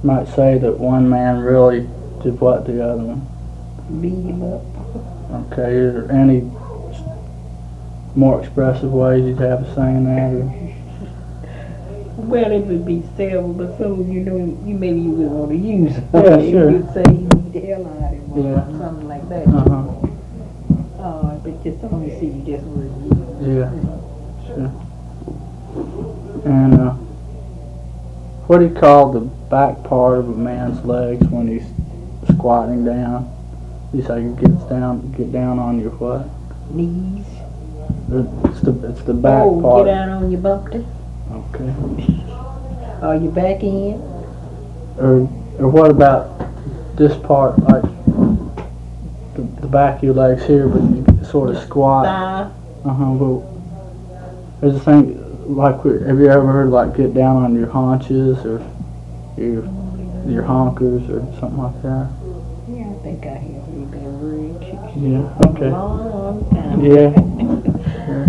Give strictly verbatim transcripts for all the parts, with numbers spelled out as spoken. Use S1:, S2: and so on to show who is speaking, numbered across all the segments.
S1: might say that one man really did what the other one?
S2: Beat him up.
S1: Okay, is there any more expressive ways you'd have of saying that? Or?
S2: Well, it would be several, but some of you know, you maybe you would want to use them.
S1: Yeah, sure.
S2: You could say you beat the hell out of him or
S1: Yeah.
S2: something like that.
S1: Uh-huh.
S2: Uh, but just only see you just would use.
S1: Yeah, sure. And uh, what do you call the back part of a man's legs when he's squatting down? You say he gets down, get down on your what?
S2: Knees.
S1: It's the it's the back
S2: oh,
S1: part.
S2: get down on your bumpty.
S1: Okay.
S2: Or your back end.
S1: Or or what about this part, like the, the back of your legs here, but you sort of squat.
S2: Thigh.
S1: Uh huh. But there's a thing like have you ever heard like get down on your haunches or your your honkers or something like that?
S2: Yeah, I think I have heard that word.
S1: Yeah. Okay.
S2: Long, long time.
S1: Yeah. Yeah.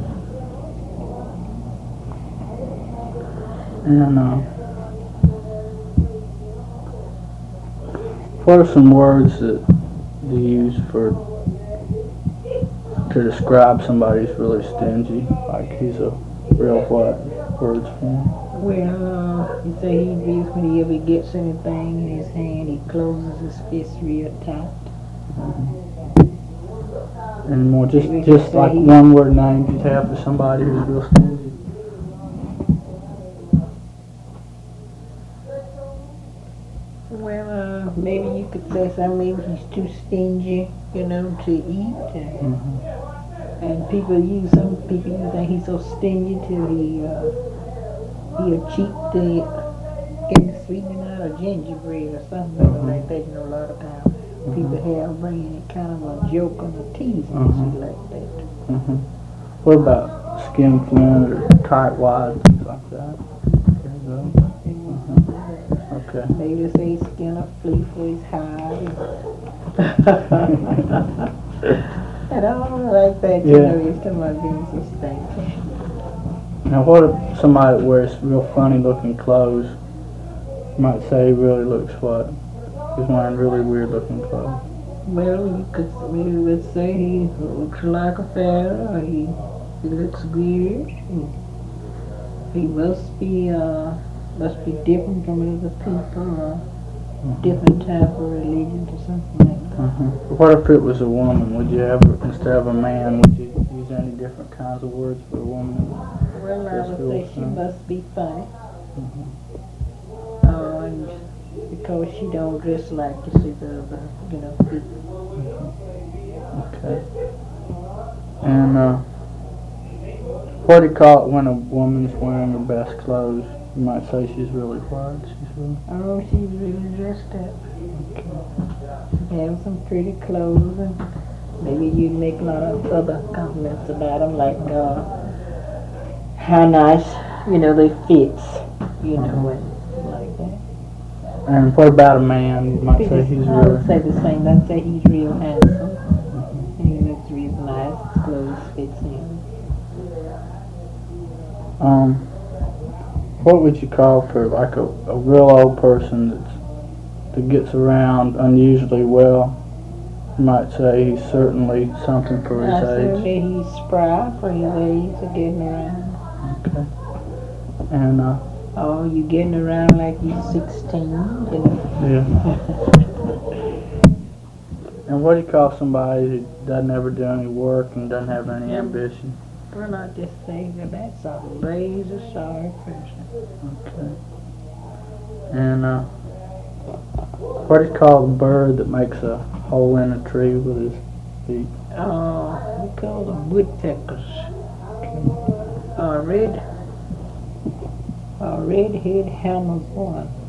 S1: And uh, what are some words that you use for to describe somebody who's really stingy? Like he's a real what? Words for him?
S2: Well, uh, you say he reads when he ever gets anything in his hand, he closes his fist real tight.
S1: Mm-hmm. And more just
S2: Maybe
S1: just like
S2: say-
S1: one word names you'd have for somebody who's real stingy.
S2: Well, uh, maybe you could say something, maybe he's too stingy, you know, to eat. And,
S1: Mm-hmm.
S2: and people use, some people use that he's so stingy till he, uh, he'll cheat the, get the sweetening out of gingerbread or something
S1: Mhm.
S2: like that. You know, a lot of times people have bringing it kind of a joke and a tease and
S1: Mhm.
S2: shit like that.
S1: Mm-hmm. What about skinflint or tight wad, things like that? Okay.
S2: Maybe say skin a flea for his hide. And I don't like that, you
S1: Yeah.
S2: know, it's talking about being so stinky.
S1: Now, what if somebody that wears real funny looking clothes? You might say he really looks what? He's wearing really weird looking clothes.
S2: Well, you could maybe would say he looks like a pharaoh, or he, he looks weird. He, he must be, uh, must be different from other people, or
S1: Mm-hmm.
S2: different type of religion or something like that.
S1: Mm-hmm. What if it was a woman? Would you ever, instead of a man, would you use any different kinds of words for a woman?
S2: Well, I
S1: That's
S2: would
S1: real
S2: say she
S1: funny.
S2: must be funny.
S1: Mm-hmm.
S2: Uh, and because she don't dress like you see the other, you know, people.
S1: Okay. And uh, what do you call it when a woman's wearing her best clothes? You might say she's really what? She's really.
S2: Oh, she's really dressed up.
S1: Okay.
S2: She has some pretty clothes, and maybe you make a lot of other compliments about them, like uh, how nice, you know, they fits, you know, and like that.
S1: And what about a man? You might say he's
S2: I
S1: really.
S2: would say the same. I'd say he's real handsome. He looks real nice. His clothes fits him.
S1: Um, what would you call for like a, a real old person that's, that gets around unusually well? You might say he's certainly something for
S2: I
S1: his
S2: say
S1: age.
S2: that he's spry for his age of getting around.
S1: Okay. And uh,
S2: Oh, you getting around like he's sixteen, you know.
S1: yeah. And what do you call somebody who doesn't ever do any work and doesn't have any ambition?
S2: Well, I just say that that's a lazy, sorry person.
S1: Okay. And uh, what do you call the bird that makes a hole in a tree with his feet?
S2: Uh, we call them woodpeckers. Uh, red, uh, red-head hammer's one.